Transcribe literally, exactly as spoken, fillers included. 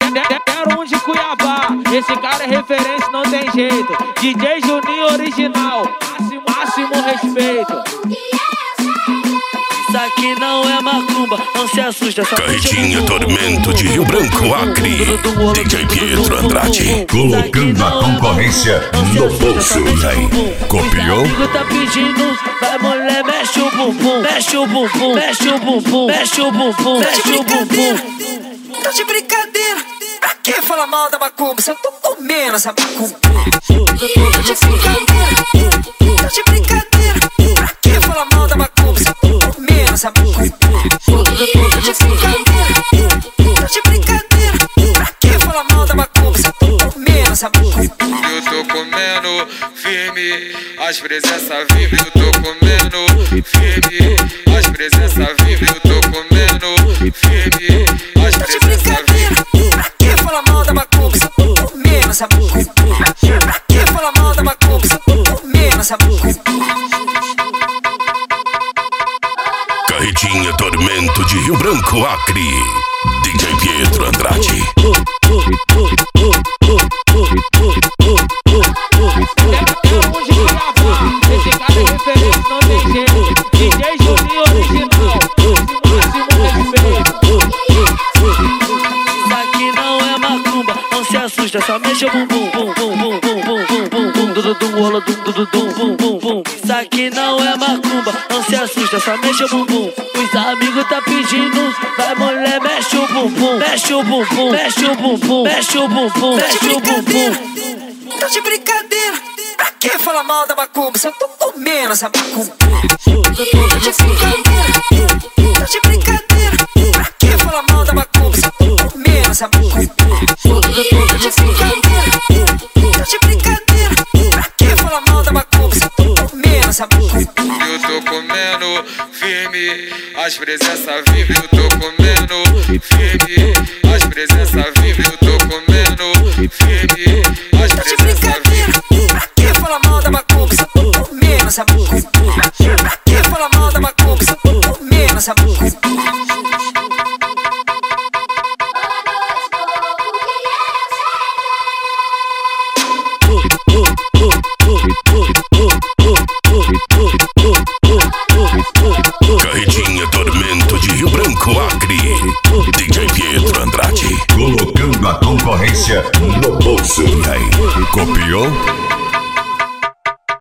Quero um de Cuiabá, esse cara é referência, não tem jeito. D J Juninho original, máximo, máximo respeito. Isso aqui não é macumba, não se assusta. Carretinha Tormento de Rio Branco, Acre. D J Pietro Andrade, colocando a concorrência no bolso. E aí, copiou? O tá pedindo, vai mulher, mexe o bumbum, mexe o bumbum, mexe o bumbum, mexe o bumbum, mexe o bumbum. Tô de brincadeira, pra que falar mal da macumba se eu tô comendo essa macumba? Tô de brincadeira, tô de brincadeira, pra que falar mal da macumba se eu tô comendo essa macumba? Tô de brincadeira, tô de brincadeira, pra que falar mal da macumba se eu tô comendo essa macumba? Eu tô comendo firme, as presenças vivem. Eu tô comendo firme, as presenças vivem. Eu tô comendo firme, as presenças vivem. Pra que falar mal da macumba se eu tô comendo essa macumba? Pra que falar mal da macumba se eu tô comendo essa macumba? Carretinha Tormento de Rio Branco, Acre. D J Pietro Andrade. Esse cara é referência, não tem jeito. D J Juninho original, máximo respeito. Isso aqui não é macumba, não se assusta, só mexe o bumbum, bum, bum, bum, bum, bum, bum, bum, bum, dududum, rola, dum, dududum, bum, bum, bum. Isso aqui não é macumba, não se assusta, só mexe o bumbum. Os amigos tá pedindo, vai mulher, mexe o bumbum, mexe o bumbum, mexe o bumbum, mexe o bumbum, mexe o bumbum. Tô de brincadeira, pra que falar mal da macumba se eu tô comendo essa macumba? Tô de brincadeira, tô de brincadeira, pra que falar mal da macumba se eu tô comendo essa macumba? Tô de brincadeira, tô de brincadeira, pra que falar mal da macumba se eu tô comendo essa macumba? Eu tô comendo firme, as presenças vivem. Eu tô comendo firme, as presenças vivem. Eu tô comendo firme, as presenças vivem. Pra que falar mal da macumba se eu tô comendo essa macumba? Pra que falar mal da macumba se eu tô comendo essa macumba? Carretinha Tormento de Rio Branco, Acre. D J Pietro Andrade, colocando a concorrência no bolso. E aí, copiou?